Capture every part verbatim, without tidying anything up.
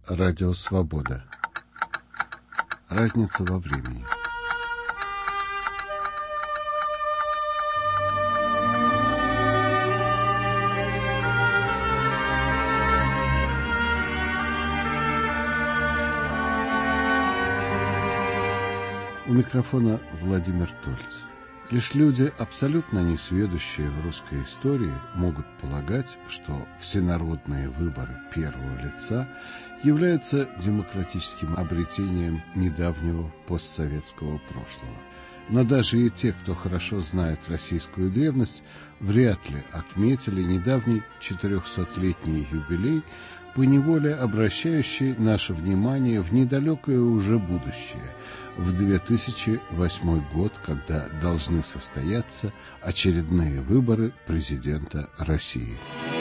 Радио Свобода. Разница во времени. У микрофона Владимир Тольц. Лишь люди, абсолютно несведущие в русской истории, могут полагать, что всенародные выборы первого лица являются демократическим обретением недавнего постсоветского прошлого. Но даже и те, кто хорошо знает российскую древность, вряд ли отметили недавний четырехсотлетний юбилей, поневоле обращающий наше внимание в недалекое уже будущее, в две тысячи восьмой год, когда должны состояться очередные выборы президента России.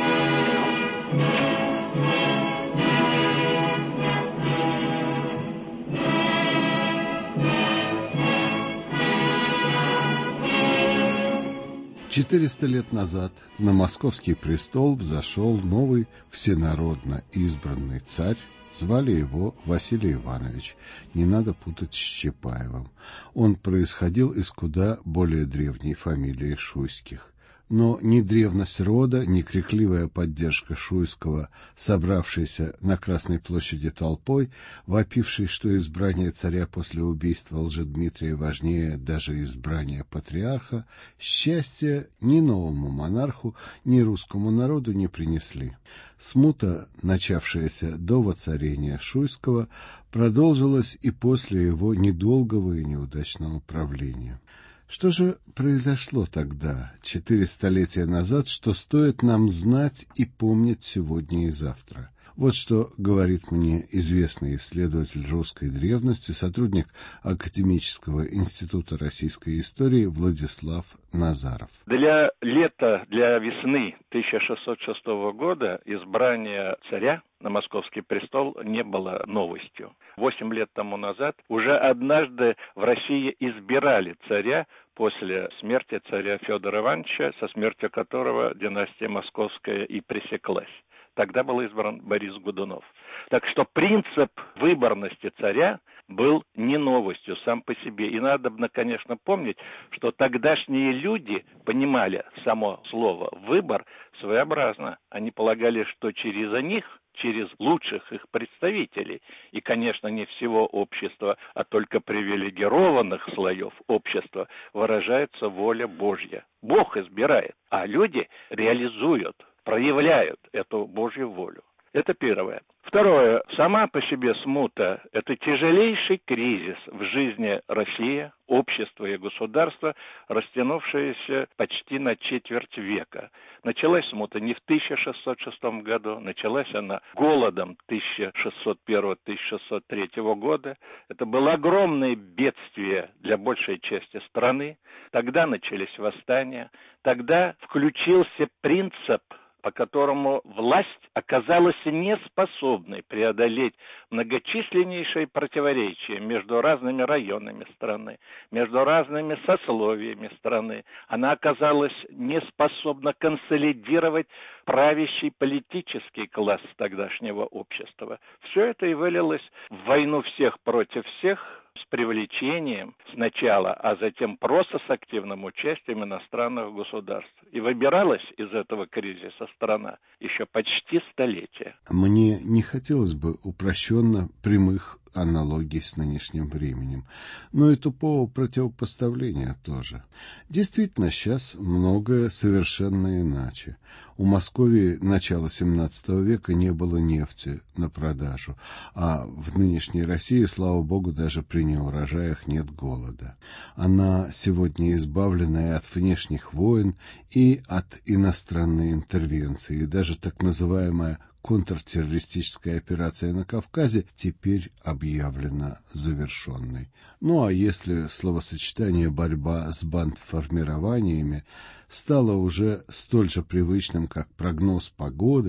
Четыреста лет назад на московский престол взошел новый всенародно избранный царь. Звали его Василий Иванович, не надо путать с Чапаевым. Он происходил из куда более древней фамилии Шуйских. Но ни древность рода, ни крикливая поддержка Шуйского, собравшейся на Красной площади толпой, вопившей, что избрание царя после убийства Лжедмитрия важнее даже избрания патриарха, счастья ни новому монарху, ни русскому народу не принесли. Смута, начавшаяся до воцарения Шуйского, продолжилась и после его недолгого и неудачного правления. Что же произошло тогда, четыре столетия назад, что стоит нам знать и помнить сегодня и завтра? Вот что говорит мне известный исследователь русской древности, сотрудник Академического института российской истории Владислав Назаров. Для лета, для весны тысяча шестьсот шестого года избрание царя на московский престол не было новостью. Восемь лет тому назад уже однажды в России избирали царя после смерти царя Федора Ивановича, со смертью которого династия московская и пресеклась. Тогда был избран Борис Годунов. Так что принцип выборности царя был не новостью сам по себе. И надо, конечно, помнить, что тогдашние люди понимали само слово «выбор» своеобразно. Они полагали, что через них, через лучших их представителей, и, конечно, не всего общества, а только привилегированных слоев общества, выражается воля Божья. Бог избирает, а люди реализуют, проявляют эту Божью волю. Это первое. Второе. Сама по себе смута – это тяжелейший кризис в жизни России, общества и государства, растянувшееся почти на четверть века. Началась смута не в тысяча шестьсот шестом году, началась она голодом тысяча шестьсот первого — тысяча шестьсот третьего года. Это было огромное бедствие для большей части страны. Тогда начались восстания, тогда включился принцип, по которому власть оказалась неспособной преодолеть многочисленнейшие противоречия между разными районами страны, между разными сословиями страны. Она оказалась неспособна консолидировать правящий политический класс тогдашнего общества. Все это и вылилось в войну всех против всех, с привлечением сначала, а затем просто с активным участием иностранных государств. И выбиралась из этого кризиса страна еще почти столетие. Мне не хотелось бы упрощенно прямых аналогий с нынешним временем, но и тупого противопоставления тоже. Действительно, сейчас многое совершенно иначе. У Московии начала семнадцатого века не было нефти на продажу, а в нынешней России, слава богу, даже при неурожаях нет голода. Она сегодня избавлена и от внешних войн, и от иностранной интервенции, и даже так называемая контртеррористическая операция на Кавказе теперь объявлена завершенной. Ну а если словосочетание «борьба с бандформированиями» стало уже столь же привычным, как прогноз погоды,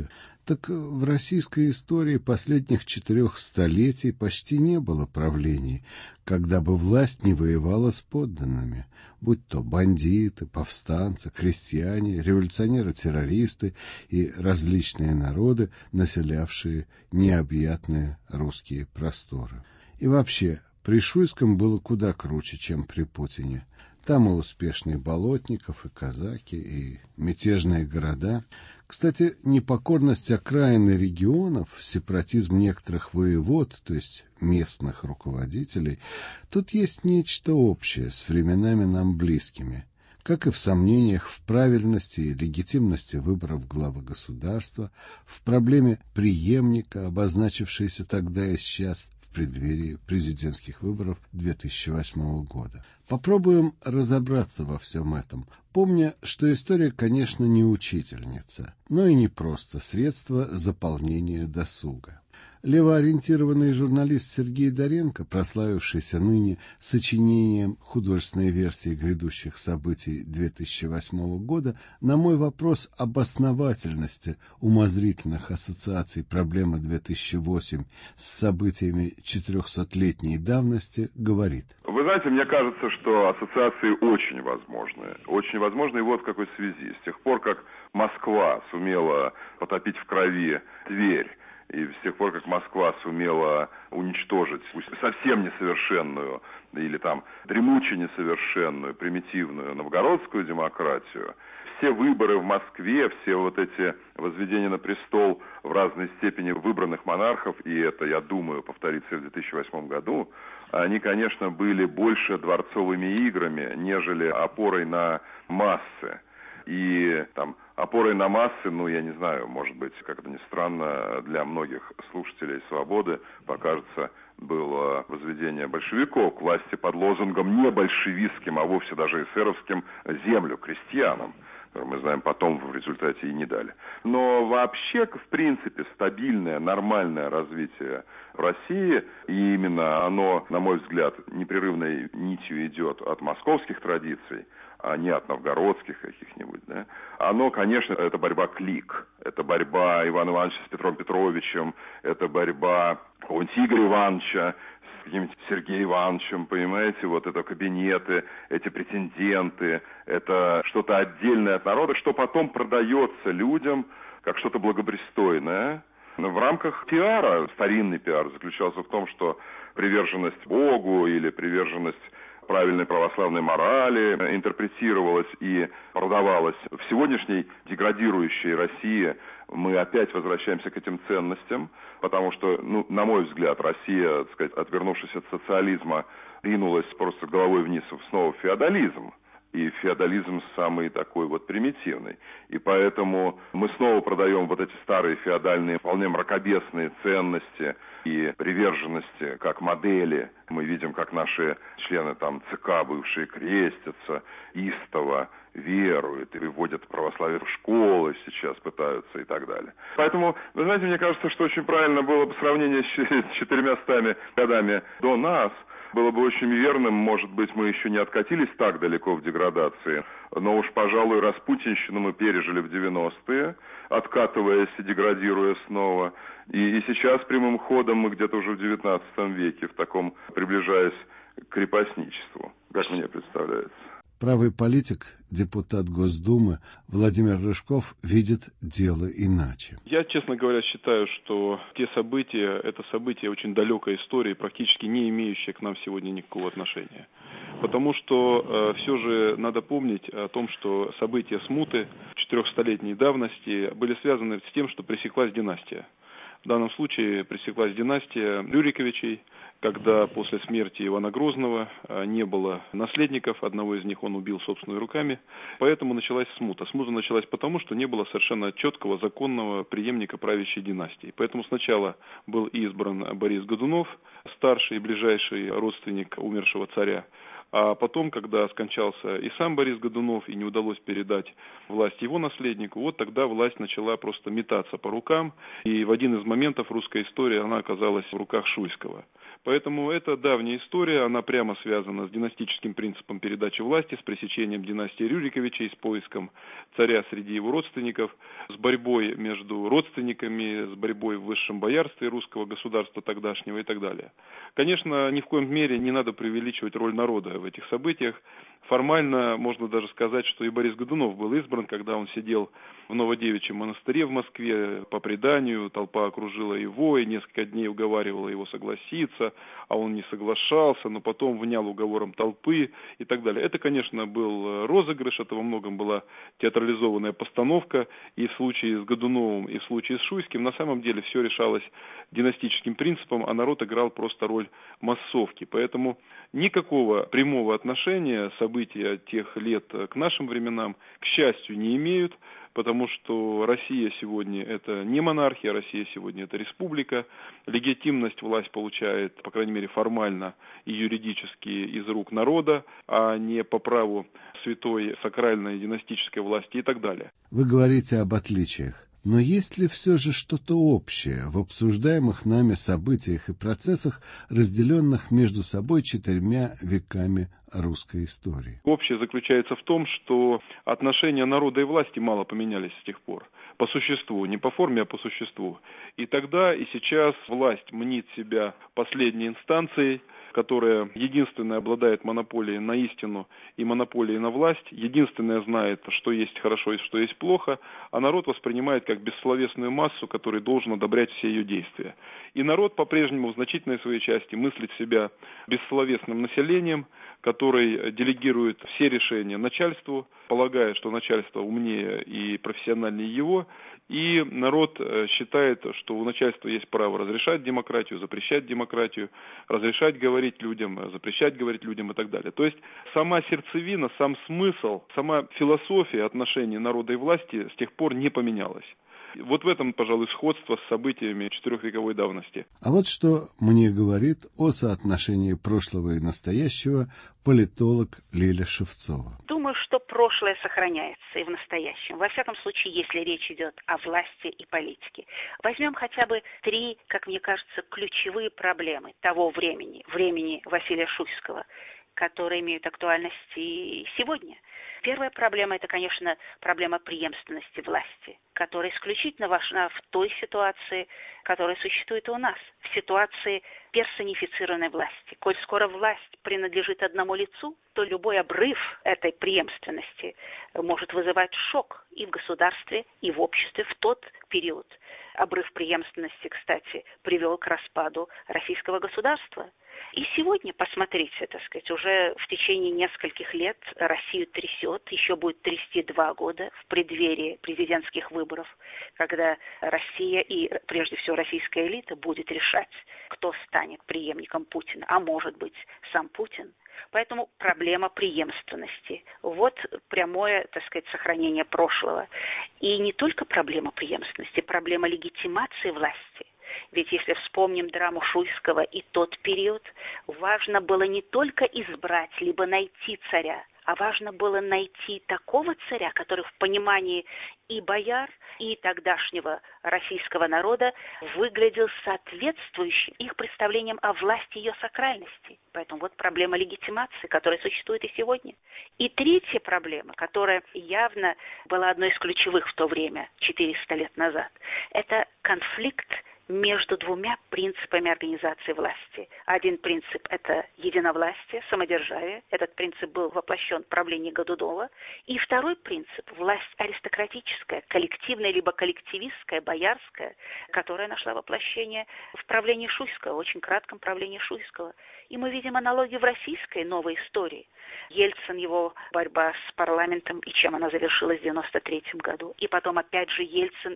Так в российской истории последних четырех столетий почти не было правлений, когда бы власть не воевала с подданными, будь то бандиты, повстанцы, крестьяне, революционеры-террористы и различные народы, населявшие необъятные русские просторы. И вообще, при Шуйском было куда круче, чем при Путине. Там и успешные Болотников, и казаки, и мятежные города. Кстати, непокорность окраин и регионов, сепаратизм некоторых воевод, то есть местных руководителей, тут есть нечто общее с временами нам близкими, как и в сомнениях в правильности и легитимности выборов главы государства, в проблеме преемника, обозначившейся тогда и сейчас, в преддверии президентских выборов две тысячи восьмого года. Попробуем разобраться во всем этом, помня, что история, конечно, не учительница, но и не просто средство заполнения досуга. Левоориентированный журналист Сергей Доренко, прославившийся ныне сочинением художественной версии грядущих событий две тысячи восьмого года, на мой вопрос об основательности умозрительных ассоциаций проблемы две тысячи восемь с событиями четырехсотлетней давности говорит. Вы знаете, мне кажется, что ассоциации очень возможны. Очень возможны и вот в какой связи. С тех пор, как Москва сумела потопить в крови Тверь, и с тех пор, как Москва сумела уничтожить совсем несовершенную или там дремуче несовершенную, примитивную новгородскую демократию, все выборы в Москве, все вот эти возведения на престол в разной степени выбранных монархов, и это, я думаю, повторится и в две тысячи восьмом году, они, конечно, были больше дворцовыми играми, нежели опорой на массы. И там опорой на массы, ну, я не знаю, может быть, как это ни странно, для многих слушателей «Свободы» покажется, было возведение большевиков к власти под лозунгом не большевистским, а вовсе даже эсеровским «землю крестьянам», который, мы знаем, потом в результате и не дали. Но вообще, в принципе, стабильное, нормальное развитие в России, и именно оно, на мой взгляд, непрерывной нитью идет от московских традиций, а не от новгородских каких-нибудь, да, оно, конечно, это борьба клик, это борьба Ивана Ивановича с Петром Петровичем, это борьба какого-нибудь Игоря Ивановича с каким-нибудь Сергеем Ивановичем, понимаете, вот это кабинеты, эти претенденты, это что-то отдельное от народа, что потом продается людям как что-то благопристойное. В рамках пиара, старинный пиар заключался в том, что приверженность Богу или приверженность правильной православной морали интерпретировалась и продавалась. В сегодняшней деградирующей России мы опять возвращаемся к этим ценностям, потому что, ну, на мой взгляд, Россия, так сказать, отвернувшись от социализма, ринулась просто головой вниз снова в феодализм. И феодализм самый такой вот примитивный. И поэтому мы снова продаем вот эти старые феодальные, вполне мракобесные ценности и приверженности как модели. Мы видим, как наши члены там ЦК, бывшие, крестятся, истово веруют и выводят православие в школы сейчас пытаются и так далее. Поэтому, вы знаете, мне кажется, что очень правильно было бы сравнение с четырьмястами годами до нас. Было бы очень верным, может быть, мы еще не откатились так далеко в деградации, но уж, пожалуй, распутинщину мы пережили в девяностые, откатываясь и деградируя снова. И, и сейчас прямым ходом мы где-то уже в девятнадцатом веке, в таком, приближаясь к крепостничеству, как мне представляется. Правый политик, депутат Госдумы Владимир Рыжков видит дело иначе. Я, честно говоря, считаю, что те события, это события очень далекой истории, практически не имеющие к нам сегодня никакого отношения. Потому что э, все же надо помнить о том, что события смуты четырехстолетней давности были связаны с тем, что пресеклась династия. В данном случае пресеклась династия Рюриковичей, когда после смерти Ивана Грозного не было наследников, одного из них он убил собственными руками, поэтому началась смута. Смута началась потому, что не было совершенно четкого законного преемника правящей династии. Поэтому сначала был избран Борис Годунов, старший и ближайший родственник умершего царя, А потом, когда скончался и сам Борис Годунов, и не удалось передать власть его наследнику, вот тогда власть начала просто метаться по рукам, и в один из моментов русской истории она оказалась в руках Шуйского. Поэтому это давняя история, она прямо связана с династическим принципом передачи власти, с пресечением династии Рюриковичей, с поиском царя среди его родственников, с борьбой между родственниками, с борьбой в высшем боярстве русского государства тогдашнего и так далее. Конечно, ни в коем мере не надо преувеличивать роль народа в этих событиях. Формально можно даже сказать, что и Борис Годунов был избран, когда он сидел в Новодевичьем монастыре в Москве. По преданию толпа окружила его и несколько дней уговаривала его согласиться, а он не соглашался, но потом внял уговором толпы и так далее. Это, конечно, был розыгрыш, это во многом была театрализованная постановка, и в случае с Годуновым, и в случае с Шуйским на самом деле все решалось династическим принципом, а народ играл просто роль массовки. Поэтому никакого прямого отношения события тех лет к нашим временам, к счастью, не имеют, потому что Россия сегодня это не монархия, Россия сегодня это республика. Легитимность власть получает, по крайней мере формально и юридически, из рук народа, а не по праву святой сакральной династической власти и так далее. Вы говорите об отличиях. Но есть ли все же что-то общее в обсуждаемых нами событиях и процессах, разделенных между собой четырьмя веками русской истории? Общее заключается в том, что отношения народа и власти мало поменялись с тех пор. По существу, не по форме, а по существу. И тогда, и сейчас власть мнит себя последней инстанцией, которая единственная обладает монополией на истину и монополией на власть, единственная знает, что есть хорошо и что есть плохо, а народ воспринимает как бессловесную массу, который должен одобрять все ее действия. И народ по-прежнему в значительной своей части мыслит себя бессловесным населением, который делегирует все решения начальству, полагая, что начальство умнее и профессиональнее его, и народ считает, что у начальства есть право разрешать демократию, запрещать демократию, разрешать говорить людям, запрещать говорить людям и так далее. То есть сама сердцевина, сам смысл, сама философия отношений народа и власти с тех пор не поменялась. Вот в этом, пожалуй, сходство с событиями четырехвековой давности. А вот что мне говорит о соотношении прошлого и настоящего политолог Лиля Шевцова. Думаю, что прошлое сохраняется и в настоящем. Во всяком случае, если речь идет о власти и политике. Возьмем хотя бы три, как мне кажется, ключевые проблемы того времени, времени Василия Шуйского, которые имеют актуальность и сегодня. Первая проблема – это, конечно, проблема преемственности власти, которая исключительно важна в той ситуации, которая существует у нас, в ситуации персонифицированной власти. Коль скоро власть принадлежит одному лицу, то любой обрыв этой преемственности может вызывать шок и в государстве, и в обществе в тот период. Обрыв преемственности, кстати, привел к распаду российского государства. И сегодня, посмотрите, так сказать, уже в течение нескольких лет Россию трясет, еще будет трясти два года в преддверии президентских выборов, когда Россия и, прежде всего, российская элита будет решать, кто станет преемником Путина, а может быть, сам Путин. Поэтому проблема преемственности. Вот прямое, так сказать, сохранение прошлого. И не только проблема преемственности, проблема легитимации власти. Ведь если вспомним драму Шуйского и тот период, важно было не только избрать, либо найти царя, а важно было найти такого царя, который в понимании и бояр, и тогдашнего российского народа выглядел соответствующим их представлениям о власти и ее сакральности. Поэтому вот проблема легитимации, которая существует и сегодня. И третья проблема, которая явно была одной из ключевых в то время, четыреста лет назад, это конфликт между двумя принципами организации власти. Один принцип – это единовластие, самодержавие. Этот принцип был воплощен в правлении Годунова. И второй принцип – власть аристократическая, коллективная, либо коллективистская, боярская, которая нашла воплощение в правлении Шуйского, очень кратком правлении Шуйского. И мы видим аналогию в российской новой истории. Ельцин, его борьба с парламентом, и чем она завершилась в девяносто третьем году. И потом опять же Ельцин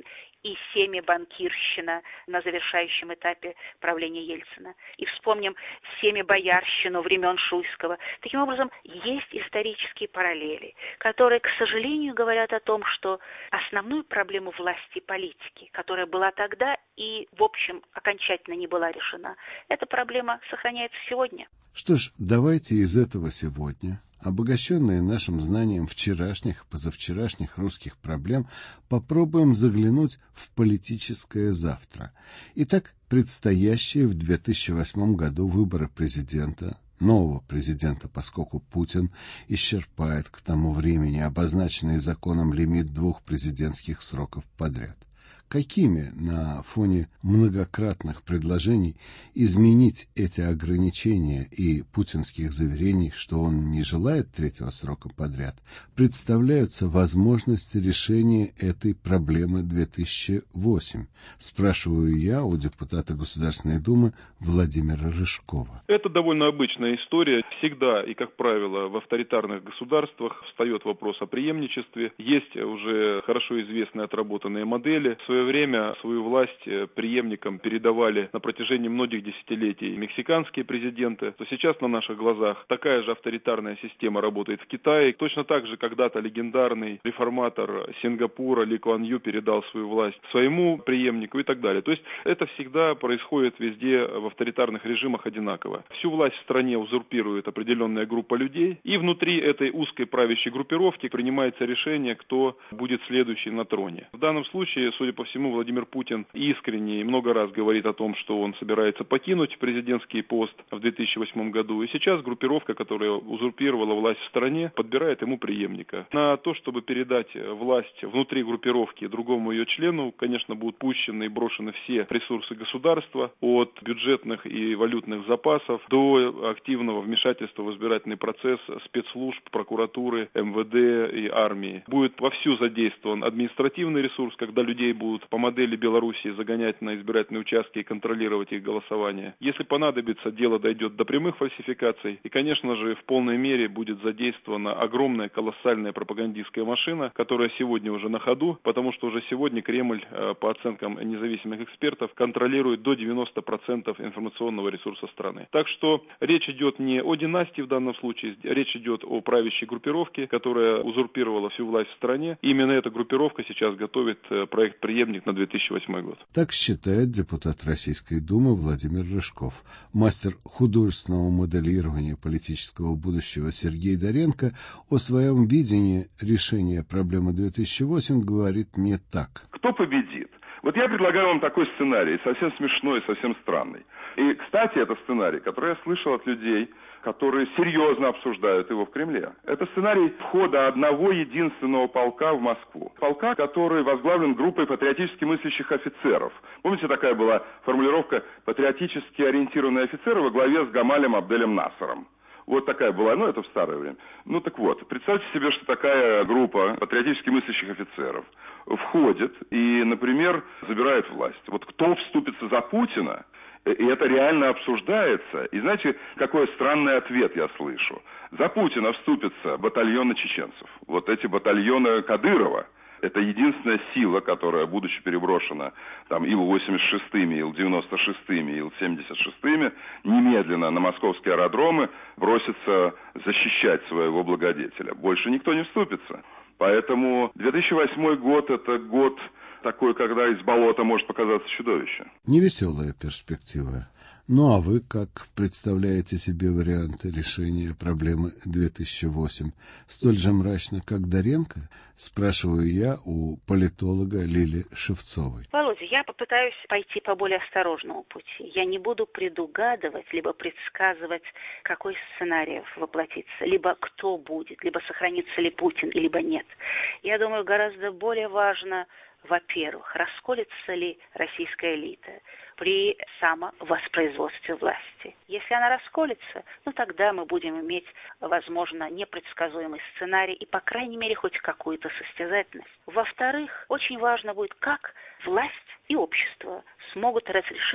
и семибанкирщина на завершающем этапе правления Ельцина. И вспомним семибоярщину времен Шуйского. Таким образом, есть исторические параллели, которые, к сожалению, говорят о том, что основную проблему власти и политики, которая была тогда и, в общем, окончательно не была решена, эта проблема сохраняется сегодня. Что ж, давайте из этого сегодня, обогащенные нашим знанием вчерашних, позавчерашних русских проблем, попробуем заглянуть в политическое завтра. Итак, предстоящие в две тысячи восьмом году выборы президента, нового президента, поскольку Путин исчерпает к тому времени обозначенный законом лимит двух президентских сроков подряд. Какими на фоне многократных предложений изменить эти ограничения и путинских заверений, что он не желает третьего срока подряд, представляются возможности решения этой проблемы две тысячи восьмого? Спрашиваю я у депутата Государственной Думы Владимира Рыжкова. Это довольно обычная история. Всегда и, как правило, в авторитарных государствах встает вопрос о преемничестве. Есть уже хорошо известные отработанные модели. В свое время свою власть преемникам передавали на протяжении многих десятилетий мексиканские президенты. То сейчас на наших глазах такая же авторитарная система работает в Китае. Точно так же когда-то легендарный реформатор Сингапура Ли Куан Ю передал свою власть своему преемнику и так далее. То есть это всегда происходит везде в авторитарных режимах одинаково. Всю власть в стране узурпирует определенная группа людей, и внутри этой узкой правящей группировки принимается решение, кто будет следующий на троне. В данном случае, судя по всему, Владимир Путин искренне и много раз говорит о том, что он собирается покинуть президентский пост в две тысячи восьмом году. И сейчас группировка, которая узурпировала власть в стране, подбирает ему преемника. На то, чтобы передать власть внутри группировки другому ее члену, конечно, будут пущены и брошены все ресурсы государства, от бюджетных и валютных запасов до активного вмешательства в избирательный процесс спецслужб, прокуратуры, эм вэ дэ и армии. Будет вовсю задействован административный ресурс, когда людей будут по модели Белоруссии загонять на избирательные участки и контролировать их голосование. Если понадобится, дело дойдет до прямых фальсификаций. И, конечно же, в полной мере будет задействована огромная, колоссальная пропагандистская машина, которая сегодня уже на ходу, потому что уже сегодня Кремль, по оценкам независимых экспертов, контролирует до девяноста процентов информационного ресурса страны. Так что речь идет не о династии в данном случае, речь идет о правящей группировке, которая узурпировала всю власть в стране. И именно эта группировка сейчас готовит проект «Преемник» на две тысячи восьмой год. Так считает депутат Российской Думы Владимир Рыжков. Мастер художественного моделирования политического будущего Сергей Доренко о своем видении решения проблемы две тысячи восьмого говорит не так. Кто победит? Вот я предлагаю вам такой сценарий, совсем смешной, совсем странный. И, кстати, это сценарий, который я слышал от людей, которые серьезно обсуждают его в Кремле. Это сценарий входа одного единственного полка в Москву. Полка, который возглавлен группой патриотически мыслящих офицеров. Помните, такая была формулировка «патриотически ориентированные офицеры» во главе с Гамалем Абделем Насером. Вот такая была, ну это в старое время. Ну так вот, представьте себе, что такая группа патриотически мыслящих офицеров входит и, например, забирает власть. Вот кто вступится за Путина, и это реально обсуждается. И знаете, какой странный ответ я слышу? За Путина вступятся батальоны чеченцев. Вот эти батальоны Кадырова. Это единственная сила, которая, будучи переброшена там Ил восемьдесят шестыми, Ил девяносто шестыми, Ил семьдесят шестыми, немедленно на московские аэродромы бросится защищать своего благодетеля. Больше никто не вступится. Поэтому две тысячи восьмой год – это год такой, когда из болота может показаться чудовище. Невеселая перспектива. Ну а вы как представляете себе варианты решения проблемы две тысячи восьмого? Столь же мрачно, как Доренко? Спрашиваю я у политолога Лили Шевцовой. Володя, я попытаюсь пойти по более осторожному пути. Я не буду предугадывать, либо предсказывать, какой сценарий воплотится, либо кто будет, либо сохранится ли Путин, либо нет. Я думаю, гораздо более важно, во-первых, расколется ли российская элита при самовоспроизводстве власти. Если она расколется, ну тогда мы будем иметь, возможно, непредсказуемый сценарий и, по крайней мере, хоть какую-то состязательность. Во-вторых, очень важно будет, как власть и общество смогут разрешить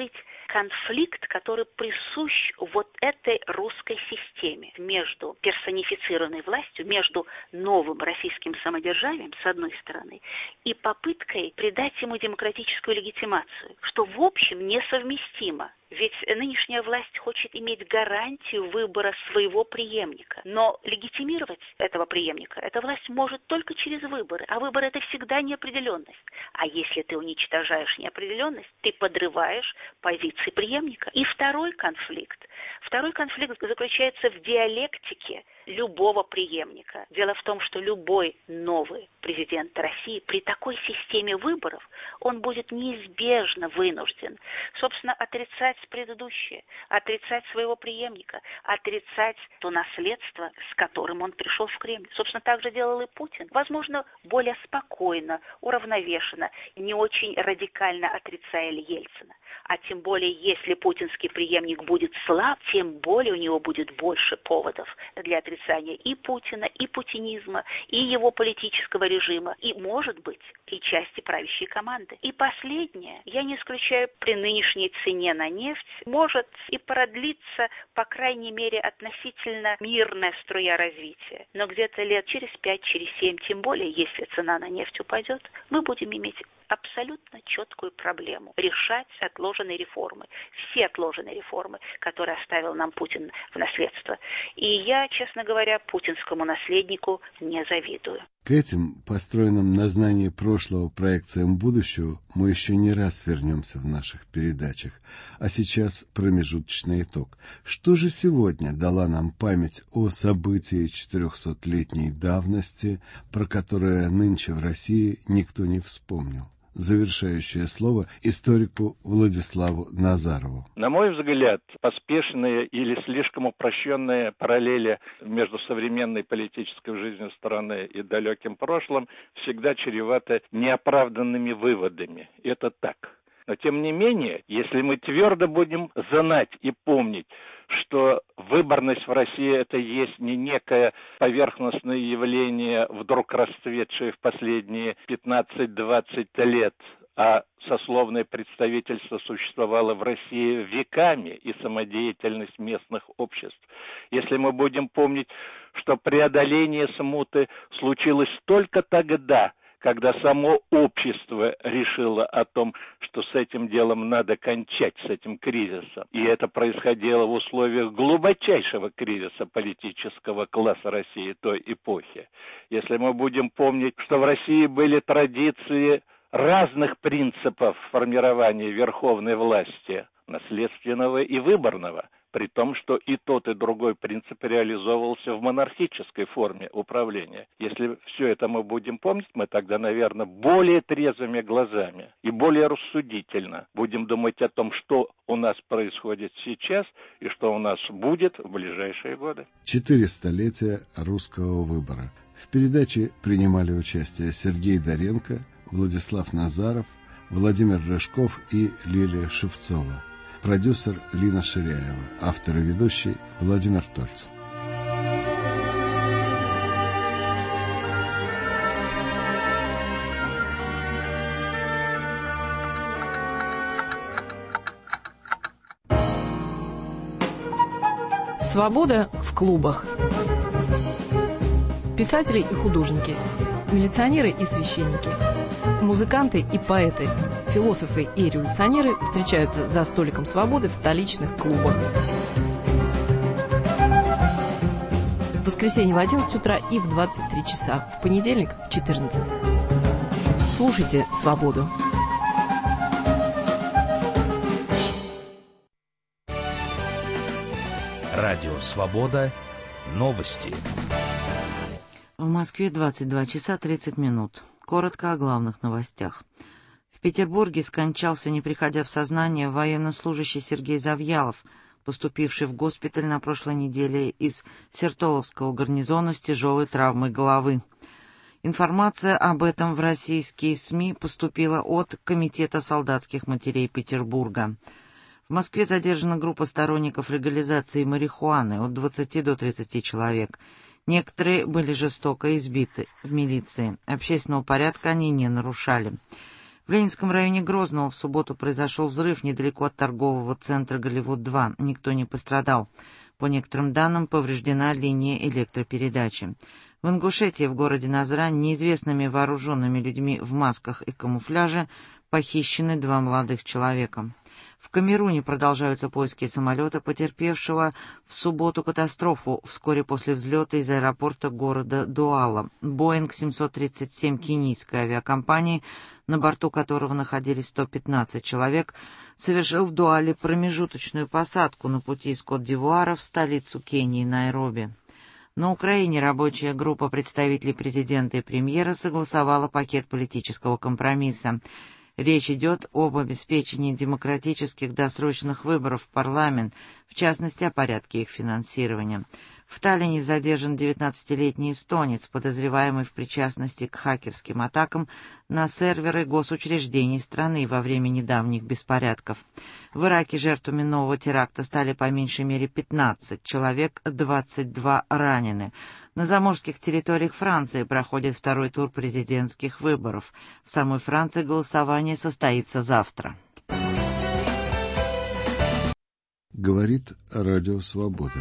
конфликт, который присущ вот этой русской системе между персонифицированной властью, между новым российским самодержавием, с одной стороны, и попыткой придать ему демократическую легитимацию, что в общем несовместимо. Ведь нынешняя власть хочет иметь гарантию выбора своего преемника. Но легитимировать этого преемника эта власть может только через выборы. А выборы – это всегда неопределенность. А если ты уничтожаешь неопределенность, ты подрываешь позиции преемника. И второй конфликт. Второй конфликт заключается в диалектике любого преемника. Дело в том, что любой новый президент России при такой системе выборов, он будет неизбежно вынужден, собственно, отрицать предыдущее, отрицать своего преемника, отрицать то наследство, с которым он пришел в Кремль. Собственно, так же делал и Путин. Возможно, более спокойно, уравновешенно, не очень радикально отрицая Ельцина. А тем более, если путинский преемник будет слаб, тем более у него будет больше поводов для отрицания и Путина, и путинизма, и его политического режима, и, может быть, и части правящей команды. И последнее, я не исключаю, при нынешней цене на нефть, может и продлиться, по крайней мере, относительно мирная струя развития. Но где-то лет через пять, через семь, тем более, если цена на нефть упадет, мы будем иметь абсолютно четкую проблему – решать отложенные реформы, все отложенные реформы, которые оставил нам Путин в наследство. И я, честно говоря, путинскому наследнику не завидую. К этим, построенным на знании прошлого проекциям будущего, мы еще не раз вернемся в наших передачах. А сейчас промежуточный итог. Что же сегодня дала нам память о событии четырехсотлетней давности, про которое нынче в России никто не вспомнил? Завершающее слово историку Владиславу Назарову. На мой взгляд, поспешные или слишком упрощенные параллели между современной политической жизнью страны и далеким прошлым всегда чреваты неоправданными выводами. Это так. Но тем не менее, если мы твердо будем знать и помнить, что выборность в России – это есть не некое поверхностное явление, вдруг расцветшее в последние пятнадцать-двадцать лет, а сословное представительство существовало в России веками и самодеятельность местных обществ. Если мы будем помнить, что преодоление смуты случилось только тогда, когда само общество решило о том, что с этим делом надо кончать, с этим кризисом. И это происходило в условиях глубочайшего кризиса политического класса России той эпохи. Если мы будем помнить, что в России были традиции разных принципов формирования верховной власти, наследственного и выборного, при том, что и тот, и другой принцип реализовывался в монархической форме управления. Если все это мы будем помнить, мы тогда, наверное, более трезвыми глазами и более рассудительно будем думать о том, что у нас происходит сейчас и что у нас будет в ближайшие годы. Четыре столетия русского выбора. В передаче принимали участие Сергей Доренко, Владислав Назаров, Владимир Рыжков и Лилия Шевцова. Продюсер Лина Ширяева, автор и ведущий Владимир Тольц. Свобода в клубах. Писатели и художники, милиционеры и священники, музыканты и поэты, философы и революционеры встречаются за столиком свободы в столичных клубах. В воскресенье в одиннадцать утра и в двадцать три часа, в понедельник в четырнадцать. Слушайте «Свободу». Радио «Свобода». Новости. В Москве двадцать два часа тридцать минут. Коротко о главных новостях. В Петербурге скончался, не приходя в сознание, военнослужащий Сергей Завьялов, поступивший в госпиталь на прошлой неделе из Сертоловского гарнизона с тяжелой травмой головы. Информация об этом в российские СМИ поступила от Комитета солдатских матерей Петербурга. В Москве задержана группа сторонников легализации марихуаны от двадцати до тридцати человек. Некоторые были жестоко избиты в милиции. Общественного порядка они не нарушали. В Ленинском районе Грозного в субботу произошел взрыв недалеко от торгового центра Голливуд-два. Никто не пострадал. По некоторым данным, повреждена линия электропередачи. В Ингушетии, в городе Назрань, неизвестными вооруженными людьми в масках и камуфляже похищены два молодых человека. В Камеруне продолжаются поиски самолета, потерпевшего в субботу катастрофу вскоре после взлета из аэропорта города Дуала. Боинг семьсот тридцать семь кенийской авиакомпании, на борту которого находились сто пятнадцать человек, совершил в Дуале промежуточную посадку на пути из Кот-д'Ивуара в столицу Кении Найроби. На Украине рабочая группа представителей президента и премьера согласовала пакет политического компромисса. Речь идет об обеспечении демократических досрочных выборов в парламент, в частности, о порядке их финансирования. В Таллине задержан девятнадцатилетний эстонец, подозреваемый в причастности к хакерским атакам на серверы госучреждений страны во время недавних беспорядков. В Ираке жертвами нового теракта стали по меньшей мере пятнадцать человек, двадцать два ранены. На заморских территориях Франции проходит второй тур президентских выборов. В самой Франции голосование состоится завтра. Говорит Радио Свобода.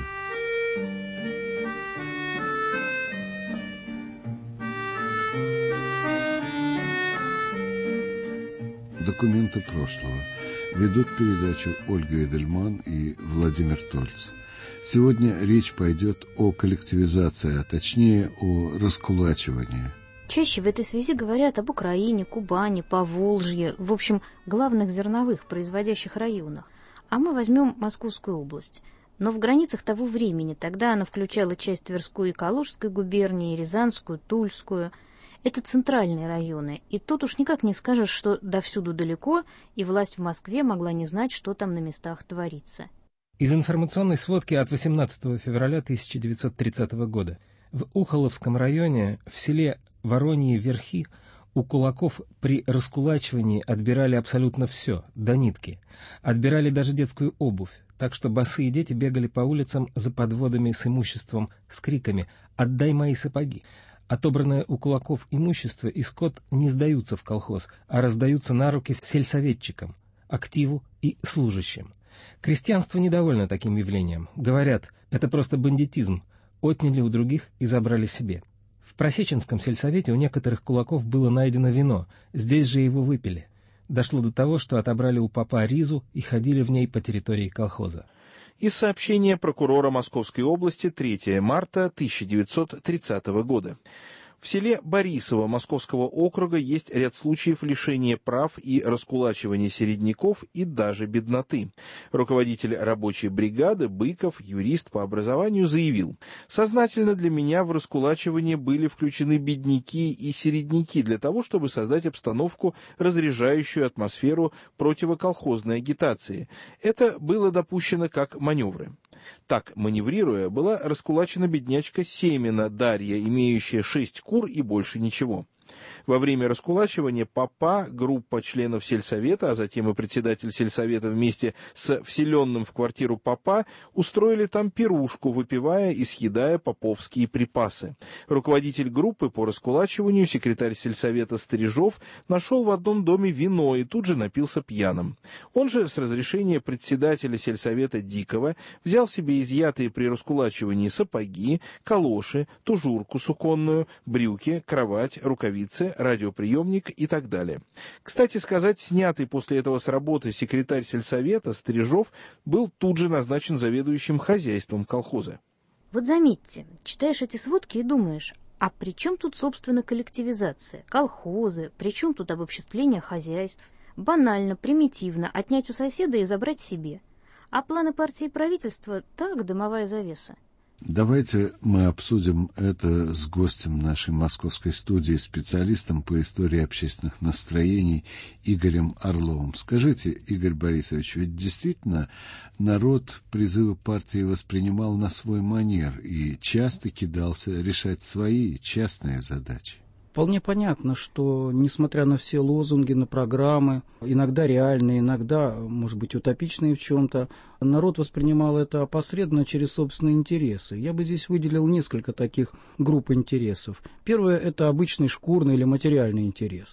Документы прошлого. Ведут передачу Ольга Эдельман и Владимир Тольц. Сегодня речь пойдет о коллективизации, а точнее о раскулачивании. Чаще в этой связи говорят об Украине, Кубани, Поволжье, в общем, главных зерновых производящих районах. А мы возьмем Московскую область. Но в границах того времени, тогда она включала часть Тверской и Калужской губернии, Рязанскую, Тульскую. Это центральные районы, и тут уж никак не скажешь, что довсюду далеко, и власть в Москве могла не знать, что там на местах творится. Из информационной сводки от восемнадцатого февраля тысяча девятьсот тридцатого года. В Ухоловском районе, в селе Вороньи Верхи, у кулаков при раскулачивании отбирали абсолютно все, до нитки. Отбирали даже детскую обувь, так что босые дети бегали по улицам за подводами с имуществом, с криками «Отдай мои сапоги!». Отобранное у кулаков имущество и скот не сдаются в колхоз, а раздаются на руки сельсоветчикам, активу и служащим. Крестьянство недовольно таким явлением. Говорят, это просто бандитизм. Отняли у других и забрали себе. В Просеченском сельсовете у некоторых кулаков было найдено вино. Здесь же его выпили. Дошло до того, что отобрали у попа ризу и ходили в ней по территории колхоза. Из сообщения прокурора Московской области третьего марта тысяча девятьсот тридцатого года. В селе Борисово Московского округа есть ряд случаев лишения прав и раскулачивания середняков и даже бедноты. Руководитель рабочей бригады Быков, юрист по образованию, заявил: «Сознательно для меня в раскулачивание были включены бедняки и середняки для того, чтобы создать обстановку, разряжающую атмосферу противоколхозной агитации. Это было допущено как маневры». Так, маневрируя, была раскулачена беднячка Семина Дарья, имеющая шесть кур и больше ничего. Во время раскулачивания попа группа членов сельсовета, а затем и председатель сельсовета вместе с вселенным в квартиру попа устроили там пирушку, выпивая и съедая поповские припасы. Руководитель группы по раскулачиванию, секретарь сельсовета Стрижов, нашел в одном доме вино и тут же напился пьяным. Он же с разрешения председателя сельсовета Дикова взял себе изъятые при раскулачивании сапоги, калоши, тужурку суконную, брюки, кровать, рукавицы, радиоприемник и так далее. Кстати сказать, снятый после этого с работы секретарь сельсовета Стрижов был тут же назначен заведующим хозяйством колхоза. Вот заметьте, читаешь эти сводки и думаешь, а при чем тут, собственно, коллективизация, колхозы, при чем тут обобществление хозяйств? Банально, примитивно отнять у соседа и забрать себе. А планы партии и правительства — так, дымовая завеса. Давайте мы обсудим это с гостем нашей московской студии, специалистом по истории общественных настроений Игорем Орловым. Скажите, Игорь Борисович, ведь действительно народ призывы партии воспринимал на свой манер и часто кидался решать свои частные задачи? Вполне понятно, что, несмотря на все лозунги, на программы, иногда реальные, иногда, может быть, утопичные в чем-то, народ воспринимал это опосредованно через собственные интересы. Я бы здесь выделил несколько таких групп интересов. Первое – это обычный шкурный или материальный интерес.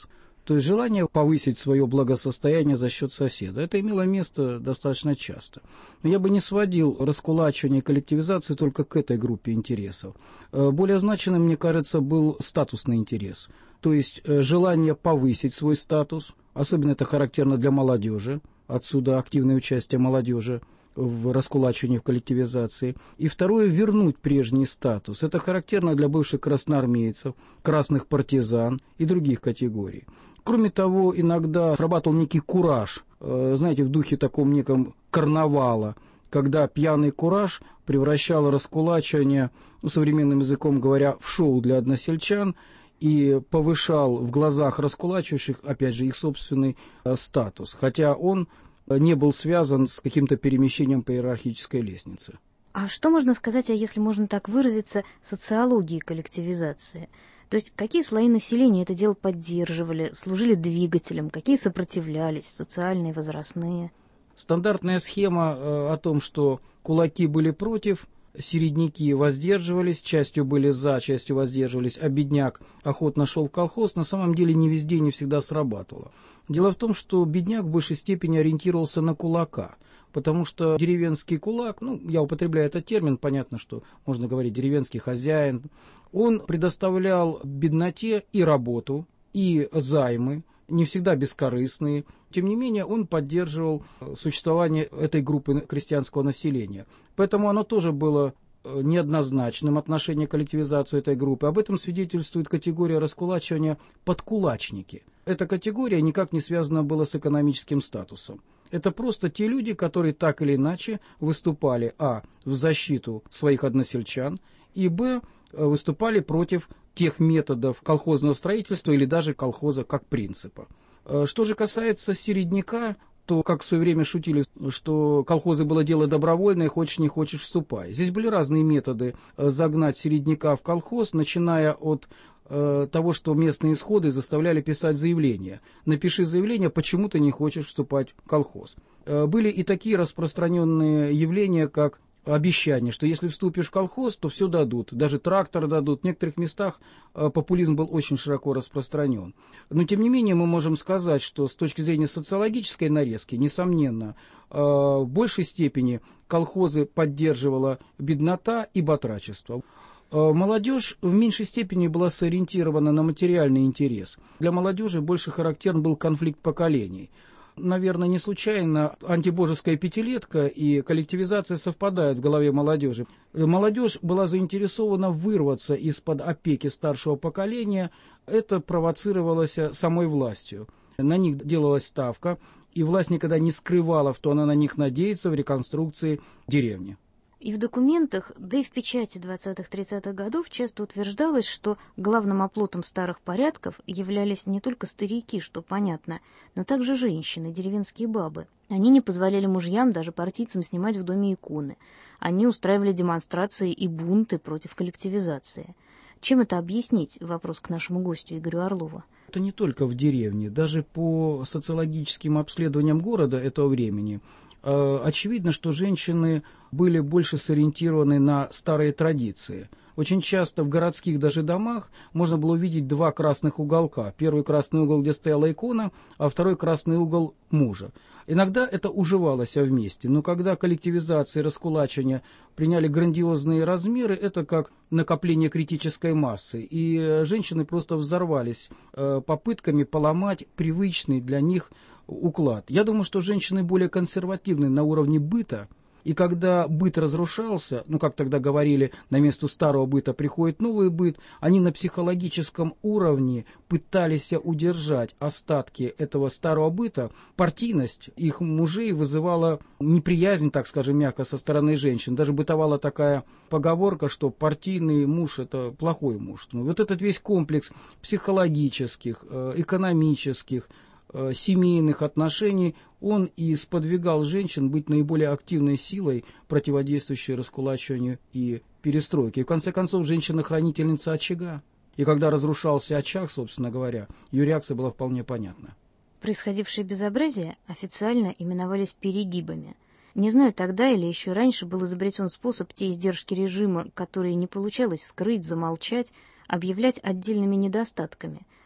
То есть желание повысить свое благосостояние за счет соседа. Это имело место достаточно часто. Но я бы не сводил раскулачивание и коллективизацию только к этой группе интересов. Более значимым, мне кажется, был статусный интерес. То есть желание повысить свой статус, особенно это характерно для молодежи, отсюда активное участие молодежи в раскулачивании, в коллективизации. И второе, вернуть прежний статус. Это характерно для бывших красноармейцев, красных партизан и других категорий. Кроме того, иногда срабатывал некий кураж, знаете, в духе таком неком карнавала, когда пьяный кураж превращал раскулачивание, ну, современным языком говоря, в шоу для односельчан и повышал в глазах раскулачивающих, опять же, их собственный статус, хотя он не был связан с каким-то перемещением по иерархической лестнице. А что можно сказать, а если можно так выразиться, социологии коллективизации? То есть какие слои населения это дело поддерживали, служили двигателем, какие сопротивлялись, социальные, возрастные? Стандартная схема э, о том, что кулаки были против, середняки воздерживались, частью были за, частью воздерживались, а бедняк охотно шел в колхоз, на самом деле не везде и не всегда срабатывала. Дело в том, что бедняк в большей степени ориентировался на кулака, потому что деревенский кулак, ну, я употребляю этот термин, понятно, что можно говорить деревенский хозяин, он предоставлял бедноте и работу, и займы, не всегда бескорыстные. Тем не менее, он поддерживал существование этой группы крестьянского населения. Поэтому оно тоже было неоднозначным отношение к коллективизации этой группы. Об этом свидетельствует категория раскулачивания «подкулачники». Эта категория никак не связана была с экономическим статусом. Это просто те люди, которые так или иначе выступали, а, в защиту своих односельчан, и, б, выступали против тех методов колхозного строительства или даже колхоза как принципа. Что же касается середняка, то, как в свое время шутили, что колхозы было дело добровольное, хочешь не хочешь вступай. Здесь были разные методы загнать середняка в колхоз, начиная от э, того, что местные исходы заставляли писать заявление. Напиши заявление, почему ты не хочешь вступать в колхоз. Э, были и такие распространенные явления, как обещание, что если вступишь в колхоз, то все дадут, даже трактор дадут. В некоторых местах э, популизм был очень широко распространен. Но, тем не менее, мы можем сказать, что с точки зрения социологической нарезки, несомненно, э, в большей степени колхозы поддерживала беднота и батрачество. Э, молодежь в меньшей степени была сориентирована на материальный интерес. Для молодежи больше характерен был конфликт поколений. Наверное, не случайно антибожеская пятилетка и коллективизация совпадают в голове молодежи. Молодежь была заинтересована вырваться из-под опеки старшего поколения. Это провоцировалось самой властью. На них делалась ставка, и власть никогда не скрывала, что она на них надеется в реконструкции деревни. И в документах, да и в печати двадцатых-тридцатых годов часто утверждалось, что главным оплотом старых порядков являлись не только старики, что понятно, но также женщины, деревенские бабы. Они не позволяли мужьям, даже партийцам, снимать в доме иконы. Они устраивали демонстрации и бунты против коллективизации. Чем это объяснить? Вопрос к нашему гостю Игорю Орлову. Это не только в деревне. Даже по социологическим обследованиям города этого времени очевидно, что женщины были больше сориентированы на старые традиции. Очень часто в городских даже домах можно было увидеть два красных уголка. Первый красный угол, где стояла икона, а второй красный угол мужа. Иногда это уживалось вместе, но когда коллективизация и раскулачивание приняли грандиозные размеры, это как накопление критической массы. И женщины просто взорвались попытками поломать привычный для них уклад. Я думаю, что женщины более консервативны на уровне быта, и когда быт разрушался, ну, как тогда говорили, на место старого быта приходит новый быт, они на психологическом уровне пытались удержать остатки этого старого быта. Партийность их мужей вызывала неприязнь, так скажем, мягко, со стороны женщин. Даже бытовала такая поговорка, что партийный муж – это плохой муж. Вот этот весь комплекс психологических, экономических, семейных отношений, он и сподвигал женщин быть наиболее активной силой, противодействующей раскулачиванию и перестройке. И в конце концов, женщина-хранительница очага. И когда разрушался очаг, собственно говоря, ее реакция была вполне понятна. Происходившие безобразия официально именовались перегибами. Не знаю, тогда или еще раньше был изобретен способ те издержки режима, которые не получалось скрыть, замолчать, объявлять отдельными недостатками.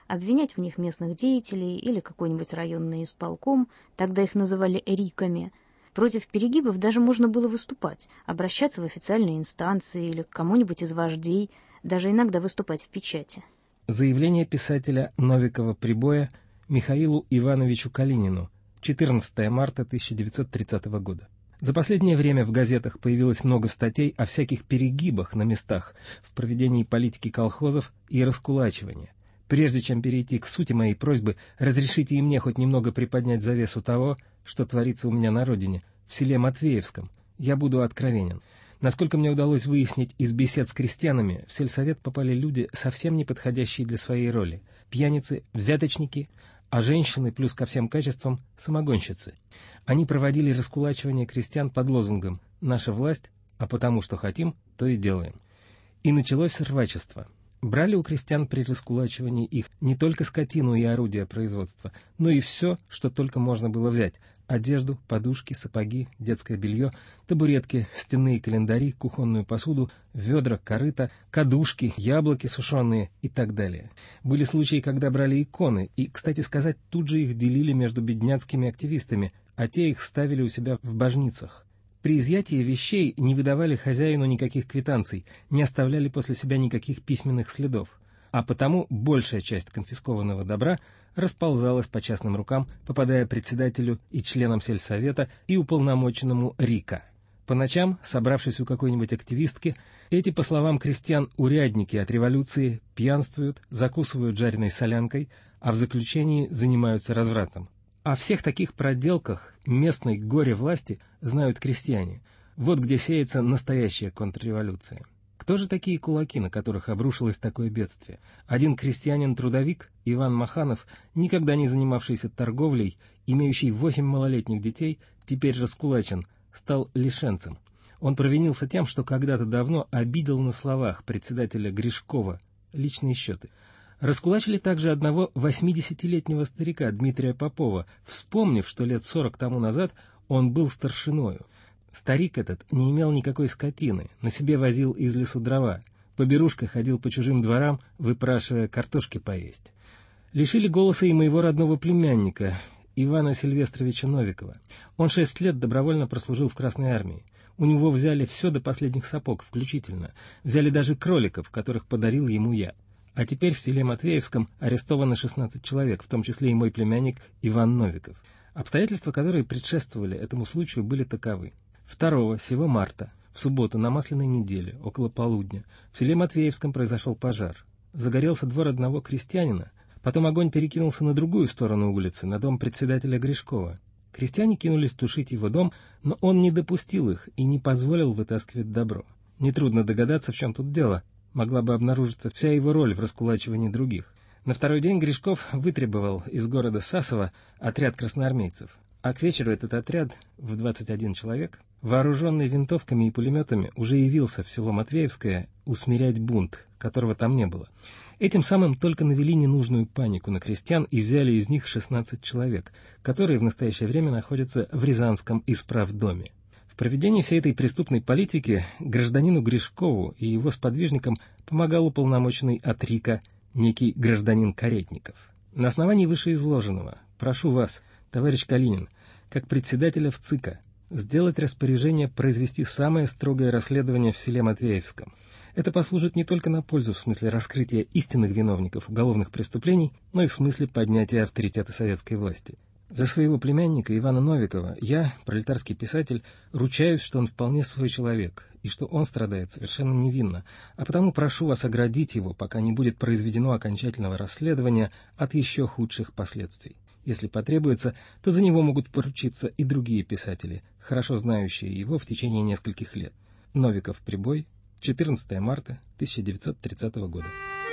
обвинять в них местных деятелей или какой-нибудь районный исполком, тогда их называли риками. Против перегибов даже можно было выступать, обращаться в официальные инстанции или к кому-нибудь из вождей, даже иногда выступать в печати. Заявление писателя Новикова-Прибоя Михаилу Ивановичу Калинину, четырнадцатое марта тысяча девятьсот тридцатого года. За последнее время в газетах появилось много статей о всяких перегибах на местах в проведении политики колхозов и раскулачивания. Прежде чем перейти к сути моей просьбы, разрешите и мне хоть немного приподнять завесу того, что творится у меня на родине, в селе Матвеевском. Я буду откровенен. Насколько мне удалось выяснить из бесед с крестьянами, в сельсовет попали люди, совсем не подходящие для своей роли. Пьяницы, взяточники, а женщины, плюс ко всем качествам, самогонщицы. Они проводили раскулачивание крестьян под лозунгом «Наша власть, а потому что хотим, то и делаем». И началось рвачество. Брали у крестьян при раскулачивании их не только скотину и орудия производства, но и все, что только можно было взять: одежду, подушки, сапоги, детское белье, табуретки, стенные календари, кухонную посуду, ведра, корыта, кадушки, яблоки сушеные и так далее. Были случаи, когда брали иконы, и, кстати сказать, тут же их делили между бедняцкими активистами, а те их ставили у себя в божницах. При изъятии вещей не выдавали хозяину никаких квитанций, не оставляли после себя никаких письменных следов, а потому большая часть конфискованного добра расползалась по частным рукам, попадая председателю и членам сельсовета и уполномоченному РИКа. По ночам, собравшись у какой-нибудь активистки, эти, по словам крестьян, урядники от революции пьянствуют, закусывают жареной солянкой, а в заключении занимаются развратом. О всех таких проделках местной горе-власти знают крестьяне. Вот где сеется настоящая контрреволюция. Кто же такие кулаки, на которых обрушилось такое бедствие? Один крестьянин-трудовик, Иван Маханов, никогда не занимавшийся торговлей, имеющий восемь малолетних детей, теперь раскулачен, стал лишенцем. Он провинился тем, что когда-то давно обидел на словах председателя Гришкова личные счеты. Раскулачили также одного восьмидесятилетнего старика Дмитрия Попова, вспомнив, что лет сорок тому назад он был старшиною. Старик этот не имел никакой скотины, на себе возил из лесу дрова, по берушках ходил по чужим дворам, выпрашивая картошки поесть. Лишили голоса и моего родного племянника, Ивана Сильвестровича Новикова. Он шесть лет добровольно прослужил в Красной армии. У него взяли все до последних сапог, включительно. Взяли даже кроликов, которых подарил ему я. А теперь в селе Матвеевском арестовано шестнадцать человек, в том числе и мой племянник Иван Новиков. Обстоятельства, которые предшествовали этому случаю, были таковы. второго сего марта, в субботу на Масляной неделе, около полудня, в селе Матвеевском произошел пожар. Загорелся двор одного крестьянина, потом огонь перекинулся на другую сторону улицы, на дом председателя Гришкова. Крестьяне кинулись тушить его дом, но он не допустил их и не позволил вытаскивать добро. Нетрудно догадаться, в чем тут дело. Могла бы обнаружиться вся его роль в раскулачивании других. На второй день Гришков вытребовал из города Сасово отряд красноармейцев, а к вечеру этот отряд в двадцать один человек, вооруженный винтовками и пулеметами, уже явился в село Матвеевское усмирять бунт, которого там не было. Этим самым только навели ненужную панику на крестьян и взяли из них шестнадцать человек, которые в настоящее время находятся в Рязанском исправдоме. В проведении всей этой преступной политики гражданину Гришкову и его сподвижникам помогал уполномоченный от РИКа некий гражданин Каретников. На основании вышеизложенного прошу вас, товарищ Калинин, как председателя ВЦИКа, сделать распоряжение произвести самое строгое расследование в селе Матвеевском. Это послужит не только на пользу в смысле раскрытия истинных виновников уголовных преступлений, но и в смысле поднятия авторитета советской власти. За своего племянника Ивана Новикова я, пролетарский писатель, ручаюсь, что он вполне свой человек, и что он страдает совершенно невинно, а потому прошу вас оградить его, пока не будет произведено окончательного расследования от еще худших последствий. Если потребуется, то за него могут поручиться и другие писатели, хорошо знающие его в течение нескольких лет. Новиков-Прибой, четырнадцатое марта тысяча девятьсот тридцатого года.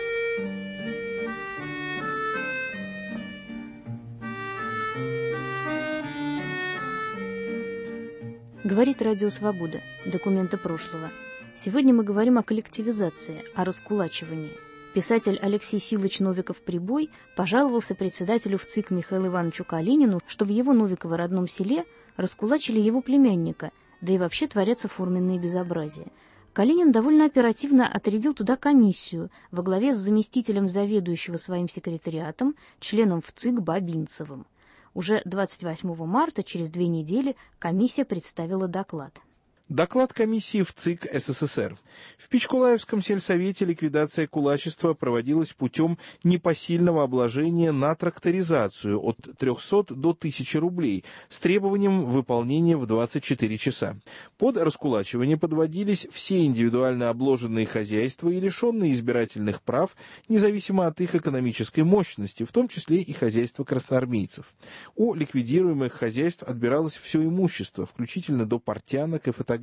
Говорит Радио Свобода. Документы прошлого. Сегодня мы говорим о коллективизации, о раскулачивании. Писатель Алексей Силыч Новиков-Прибой пожаловался председателю ВЦИК Михаилу Ивановичу Калинину, что в его Новиково родном селе раскулачили его племянника, да и вообще творятся форменные безобразия. Калинин довольно оперативно отрядил туда комиссию во главе с заместителем заведующего своим секретариатом, членом ВЦИК Бабинцевым. Уже двадцать восьмого марта, через две недели, комиссия представила доклад. Доклад комиссии ВЦИК СССР. В Пичкулаевском сельсовете ликвидация кулачества проводилась путем непосильного обложения на тракторизацию от трехсот до тысячи рублей с требованием выполнения в двадцать четыре часа. Под раскулачивание подводились все индивидуально обложенные хозяйства и лишенные избирательных прав, независимо от их экономической мощности, в том числе и хозяйства красноармейцев. У ликвидируемых хозяйств отбиралось все имущество, включительно до портянок и фотографий.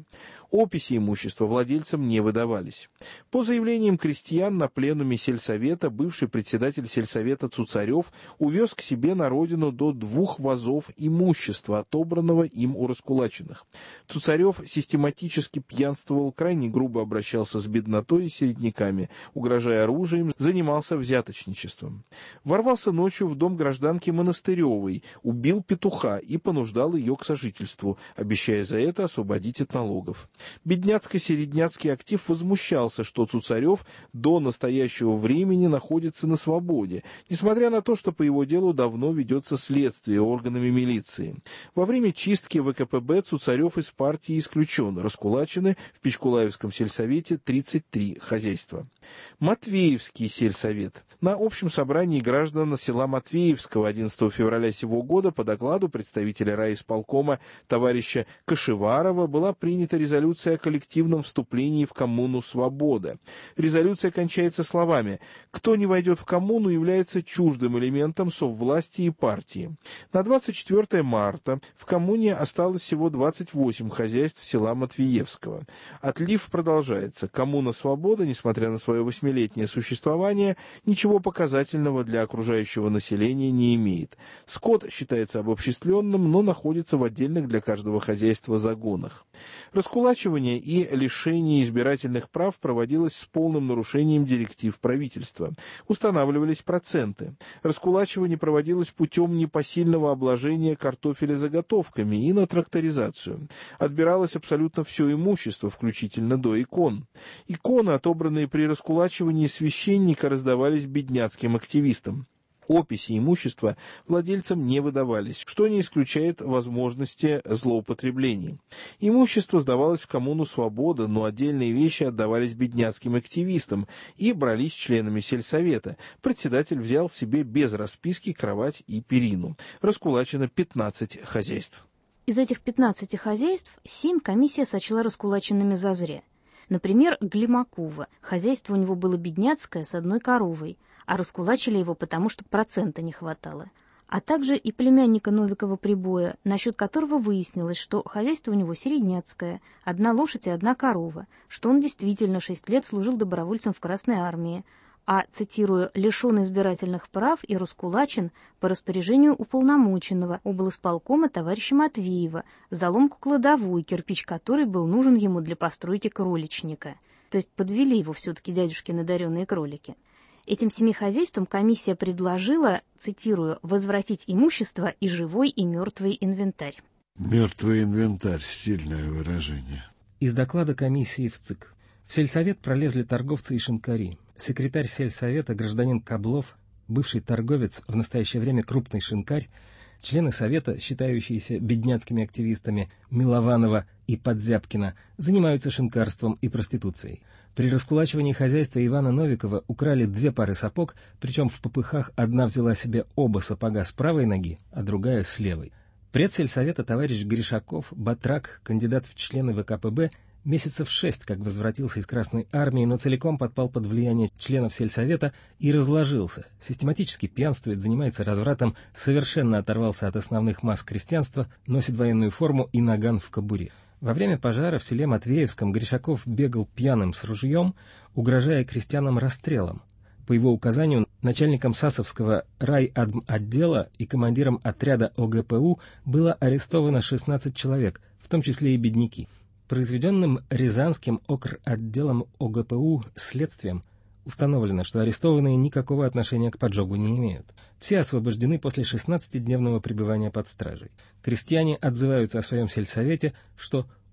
Описи имущества владельцам не выдавались. По заявлениям крестьян на пленуме сельсовета бывший председатель сельсовета Цуцарев увез к себе на родину до двух вазов имущества, отобранного им у раскулаченных. Цуцарев систематически пьянствовал, крайне грубо обращался с беднотой и середняками, угрожая оружием, занимался взяточничеством. Ворвался ночью в дом гражданки Монастыревой, убил петуха и понуждал ее к сожительству, обещая за это освободить от налогов. Бедняцко-середняцкий актив возмущался, что Цуцарев до настоящего времени находится на свободе, несмотря на то, что по его делу давно ведется следствие органами милиции. Во время чистки ВКПБ Цуцарев из партии исключен, раскулачены в Пичкулаевском сельсовете тридцать три хозяйства. Матвеевский сельсовет. На общем собрании граждан села Матвеевского одиннадцатого февраля сего года по докладу представителя райисполкома товарища Кашеварова была принята резолюция о коллективном вступлении в коммуну «Свобода». Резолюция кончается словами: «Кто не войдет в коммуну, является чуждым элементом соввластия и партии». На двадцать четвёртое марта в коммуне осталось всего двадцать восемь хозяйств села Матвеевского. Отлив продолжается. Коммуна «Свобода», несмотря на свое восьмилетнее существование, ничего показательного для окружающего населения не имеет. Скот считается обобществленным, но находится в отдельных для каждого хозяйства загонах. Раскулачивание и лишение избирательных прав проводилось с полным нарушением директив правительства. Устанавливались проценты. Раскулачивание проводилось путем непосильного обложения картофеля заготовками и на тракторизацию. Отбиралось абсолютно все имущество, включительно до икон. Иконы, отобранные при раскулачивании священника, раздавались бедняцким активистам. Описи имущества владельцам не выдавались, что не исключает возможности злоупотреблений. Имущество сдавалось в коммуну «Свобода», но отдельные вещи отдавались бедняцким активистам и брались членами сельсовета. Председатель взял себе без расписки кровать и перину. Раскулачено пятнадцать хозяйств. Из этих пятнадцати хозяйств семь комиссия сочла раскулаченными зазря. Например, Глимакова. Хозяйство у него было бедняцкое с одной коровой, а раскулачили его потому, что процента не хватало. А также и племянника Новикова-Прибоя, насчет которого выяснилось, что хозяйство у него середняцкое, одна лошадь и одна корова, что он действительно шесть лет служил добровольцем в Красной армии, а, цитирую, «лишен избирательных прав и раскулачен по распоряжению уполномоченного облисполкома товарища Матвеева за ломку кладовой, кирпич которой был нужен ему для постройки кроличника». То есть подвели его все-таки дядюшкины одаренные кролики. Этим семи хозяйствам комиссия предложила, цитирую, «возвратить имущество и живой, и мертвый инвентарь». Мертвый инвентарь — сильное выражение. Из доклада комиссии ВЦИК. В сельсовет пролезли торговцы и шинкари. Секретарь сельсовета, гражданин Каблов, бывший торговец, в настоящее время крупный шинкарь, члены совета, считающиеся бедняцкими активистами Милованова и Подзяпкина, занимаются шинкарством и проституцией. При раскулачивании хозяйства Ивана Новикова украли две пары сапог, причем в попыхах одна взяла себе оба сапога с правой ноги, а другая с левой. Предсельсовета товарищ Гришаков, батрак, кандидат в члены ВКПБ, месяцев шесть как возвратился из Красной армии, но целиком подпал под влияние членов сельсовета и разложился. Систематически пьянствует, занимается развратом, совершенно оторвался от основных масс крестьянства, носит военную форму и наган в кобуре. Во время пожара в селе Матвеевском Гришаков бегал пьяным с ружьем, угрожая крестьянам расстрелом. По его указанию начальником Сасовского райотдела и командиром отряда ОГПУ было арестовано шестнадцать человек, в том числе и бедняки. Произведенным Рязанским окротделом ОГПУ следствием установлено, что арестованные никакого отношения к поджогу не имеют. Все освобождены после шестнадцатидневного пребывания под стражей. Крестьяне отзываются о своем сельсовете, что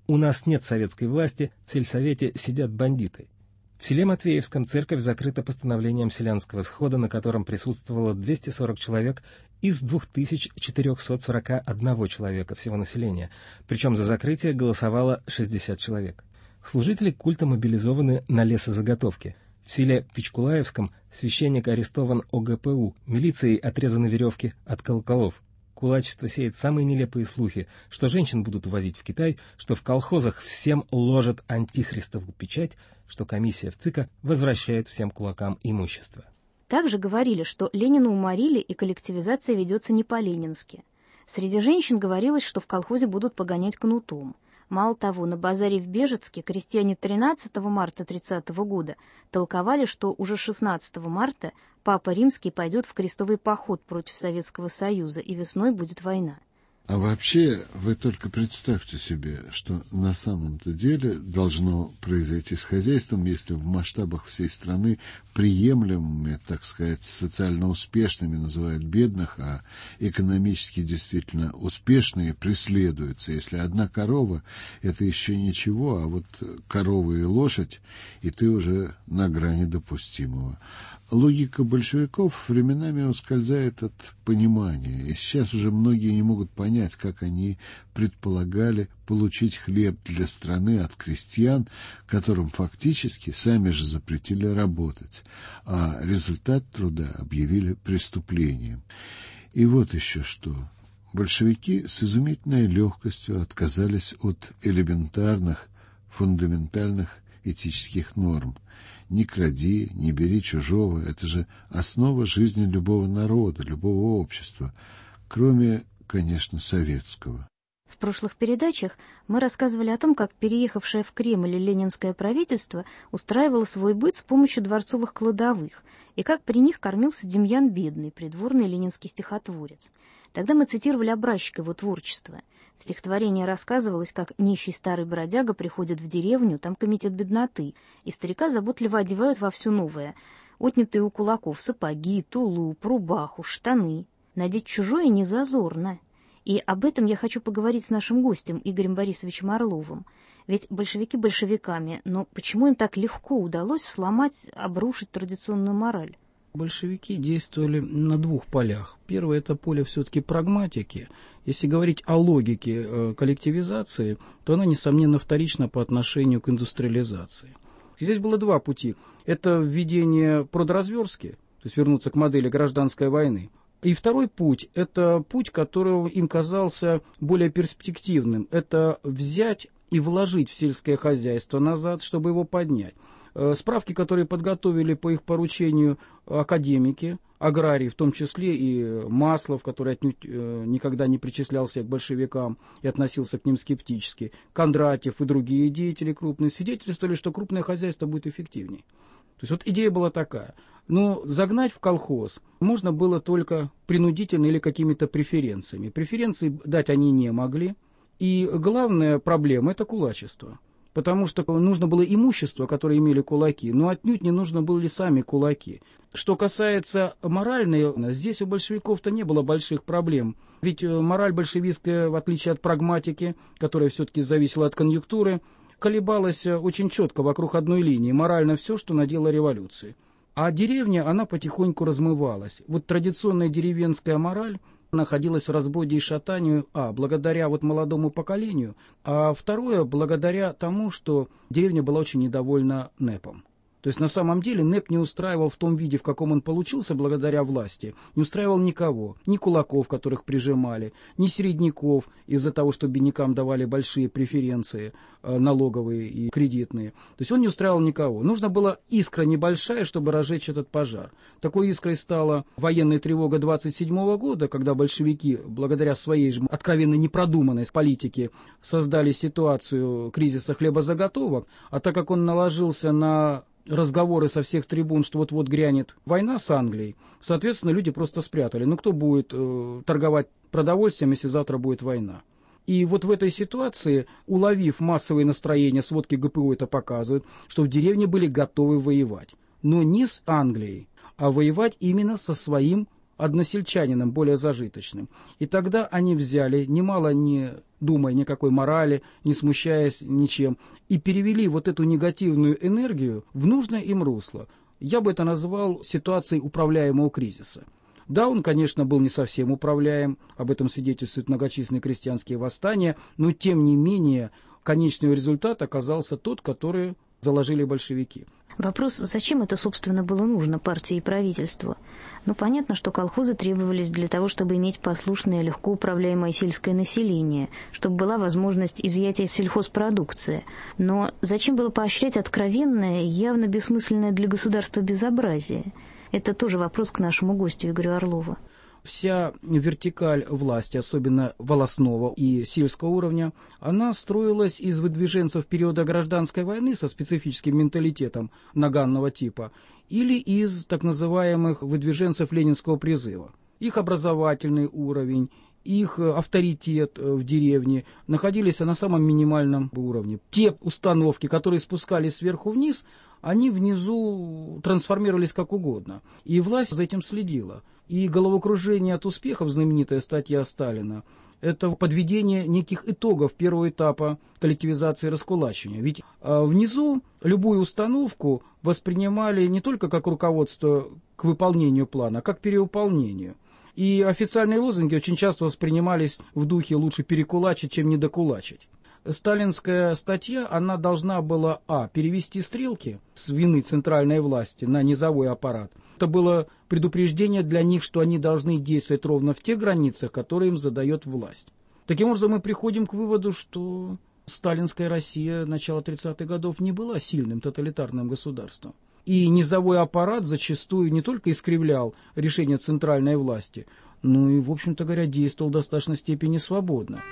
«У нас нет советской власти, в сельсовете сидят бандиты». В селе Матвеевском церковь закрыта постановлением селянского схода, на котором присутствовало двести сорок человек из две тысячи четыреста сорок один человека всего населения, причем за закрытие голосовало шестьдесят человек. Служители культа мобилизованы на лесозаготовки. В селе Пичкулаевском священник арестован о гэ пэ у, милицией отрезаны веревки от колоколов. Кулачество сеет самые нелепые слухи, что женщин будут увозить в Китай, что в колхозах всем ложат антихристову печать, что комиссия в ЦИКа возвращает всем кулакам имущество. Также говорили, что Ленина уморили и коллективизация ведется не по-ленински. Среди женщин говорилось, что в колхозе будут погонять кнутом. Мало того, на базаре в Бежецке крестьяне тринадцатого марта тридцатого года толковали, что уже шестнадцатого марта Папа Римский пойдет в крестовый поход против Советского Союза, и весной будет война. А вообще, вы только представьте себе, что на самом-то деле должно произойти с хозяйством, если в масштабах всей страны приемлемыми, так сказать, социально успешными называют бедных, а экономически действительно успешные преследуются. Если одна корова – это еще ничего, а вот корова и лошадь, и ты уже на грани допустимого. Логика большевиков временами ускользает от понимания, и сейчас уже многие не могут понять, как они предполагали получить хлеб для страны от крестьян, которым фактически сами же запретили работать, а результат труда объявили преступлением. И вот еще что. Большевики с изумительной легкостью отказались от элементарных, фундаментальных этических норм. Не кради, не бери чужого. Это же основа жизни любого народа, любого общества, кроме, конечно, советского. В прошлых передачах мы рассказывали о том, как переехавшее в Кремль ленинское правительство устраивало свой быт с помощью дворцовых кладовых, и как при них кормился Демьян Бедный, придворный ленинский стихотворец. Тогда мы цитировали образчик его творчества. В стихотворении рассказывалось, как нищий старый бродяга приходит в деревню, там комитет бедноты, и старика заботливо одевают во все новое. Отнятые у кулаков сапоги, тулуп, рубаху, штаны. Надеть чужое не зазорно. И об этом я хочу поговорить с нашим гостем Игорем Борисовичем Орловым. Ведь большевики большевиками, но почему им так легко удалось сломать, обрушить традиционную мораль? Большевики действовали на двух полях. Первое – это поле все-таки прагматики. Если говорить о логике э, коллективизации, то она, несомненно, вторична по отношению к индустриализации. Здесь было два пути. Это введение продразверстки, то есть вернуться к модели гражданской войны. И второй путь – это путь, который им казался более перспективным. Это взять и вложить в сельское хозяйство назад, чтобы его поднять. Справки, которые подготовили по их поручению академики, аграрии, в том числе и Маслов, который отнюдь никогда не причислялся к большевикам и относился к ним скептически, Кондратьев и другие деятели крупные, свидетельствовали, что крупное хозяйство будет эффективнее. То есть вот идея была такая. Но загнать в колхоз можно было только принудительно или какими-то преференциями. Преференции дать они не могли. И главная проблема – это кулачество. Потому что нужно было имущество, которое имели кулаки, но отнюдь не нужно были сами кулаки. Что касается моральной, здесь у большевиков-то не было больших проблем. Ведь мораль большевистская, в отличие от прагматики, которая все-таки зависела от конъюнктуры, колебалась очень четко вокруг одной линии. Морально все, что наделала революция. А деревня, она потихоньку размывалась. Вот традиционная деревенская мораль находилась в разбоде и шатанию, а, благодаря вот молодому поколению, а второе, благодаря тому, что деревня была очень недовольна НЭПом. То есть на самом деле НЭП не устраивал в том виде, в каком он получился благодаря власти, не устраивал никого, ни кулаков, которых прижимали, ни середняков из-за того, что беднякам давали большие преференции э, налоговые и кредитные. То есть он не устраивал никого. Нужно было искра небольшая, чтобы разжечь этот пожар. Такой искрой стала военная тревога двадцать седьмого года, когда большевики, благодаря своей же откровенно непродуманной политике, создали ситуацию кризиса хлебозаготовок, а так как он наложился на разговоры со всех трибун, что вот-вот грянет война с Англией, соответственно, люди просто спрятали. Ну, кто будет э, торговать продовольствием, если завтра будет война? И вот в этой ситуации, уловив массовые настроения, сводки гэ пэ у это показывают, что в деревне были готовы воевать. Но не с Англией, а воевать именно со своим односельчанином, более зажиточным. И тогда они взяли, немало не думая никакой морали, не смущаясь ничем, и перевели вот эту негативную энергию в нужное им русло. Я бы это назвал ситуацией управляемого кризиса. Да, он, конечно, был не совсем управляем, об этом свидетельствуют многочисленные крестьянские восстания, но, тем не менее, конечный результат оказался тот, который заложили большевики. Вопрос, зачем это, собственно, было нужно партии и правительству? Ну, понятно, что колхозы требовались для того, чтобы иметь послушное, легко управляемое сельское население, чтобы была возможность изъятия сельхозпродукции. Но зачем было поощрять откровенное, явно бессмысленное для государства безобразие? Это тоже вопрос к нашему гостю Игорю Орлову. Вся вертикаль власти, особенно волостного и сельского уровня, она строилась из выдвиженцев периода гражданской войны со специфическим менталитетом наганного типа или из так называемых выдвиженцев ленинского призыва. Их образовательный уровень, их авторитет в деревне находились на самом минимальном уровне. Те установки, которые спускались сверху вниз, они внизу трансформировались как угодно. И власть за этим следила. И головокружение от успехов, знаменитая статья Сталина, это подведение неких итогов первого этапа коллективизации и раскулачивания. Ведь а, внизу любую установку воспринимали не только как руководство к выполнению плана, а как к перевыполнению. И официальные лозунги очень часто воспринимались в духе «лучше перекулачить, чем недокулачить». Сталинская статья, она должна была, а, перевести стрелки с вины центральной власти на низовой аппарат. Это было предупреждение для них, что они должны действовать ровно в тех границах, которые им задает власть. Таким образом, мы приходим к выводу, что сталинская Россия начала тридцатых годов не была сильным тоталитарным государством. И низовой аппарат зачастую не только искривлял решения центральной власти, но и, в общем-то говоря, действовал в достаточной степени свободно.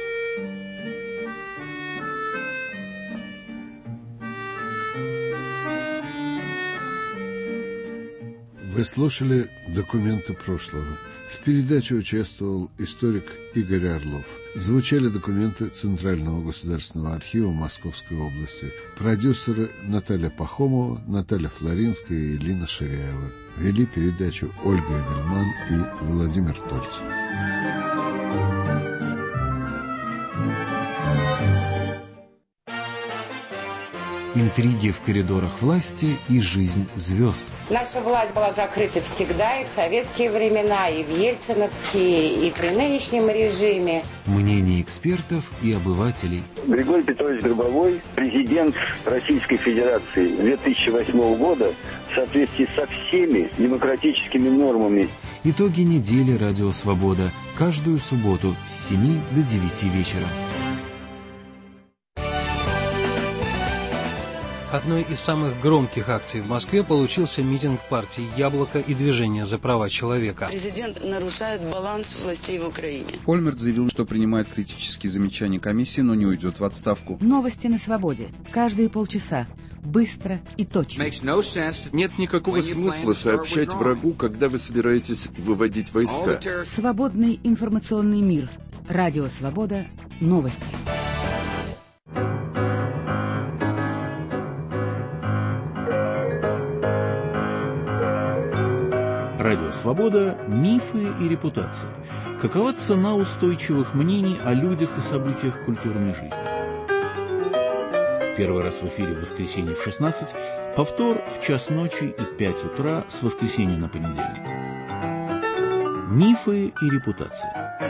Вы слушали «Документы прошлого». В передаче участвовал историк Игорь Орлов. Звучали документы Центрального государственного архива Московской области. Продюсеры Наталья Пахомова, Наталья Флоринская и Елена Ширяева. Вели передачу Ольга Эдельман и Владимир Тольцев. Интриги в коридорах власти и жизнь звезд. Наша власть была закрыта всегда, и в советские времена, и в ельциновские, и при нынешнем режиме. Мнения экспертов и обывателей. Григорий Петрович Гробовой, президент Российской Федерации две тысячи восьмого года, в соответствии со всеми демократическими нормами. Итоги недели «Радио Свобода» каждую субботу с семи до девяти вечера. Одной из самых громких акций в Москве получился митинг партии «Яблоко» и движения за права человека. Президент нарушает баланс властей в Украине. Ольмерт заявил, что принимает критические замечания комиссии, но не уйдет в отставку. Новости на свободе. Каждые полчаса. Быстро и точно. Нет никакого смысла сообщать врагу, когда вы собираетесь выводить войска. Свободный информационный мир. Радио Свобода. Новости. Радио Свобода. Мифы и репутации. Какова цена устойчивых мнений о людях и событиях культурной жизни? Первый раз в эфире в воскресенье в шестнадцать, повтор в час ночи и пять утра с воскресенья на понедельник. Мифы и репутации.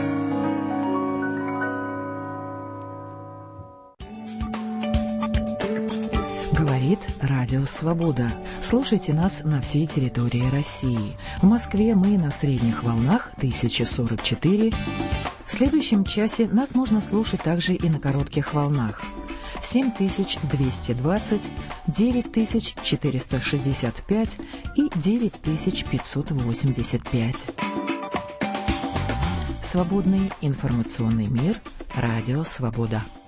Говорит Радио Свобода. Слушайте нас на всей территории России. В Москве мы на средних волнах тысяча сорок четыре. В следующем часе нас можно слушать также и на коротких волнах. семь тысяч двести двадцать, девять тысяч четыреста шестьдесят пять и девять тысяч пятьсот восемьдесят пять. Свободный информационный мир. Радио Свобода.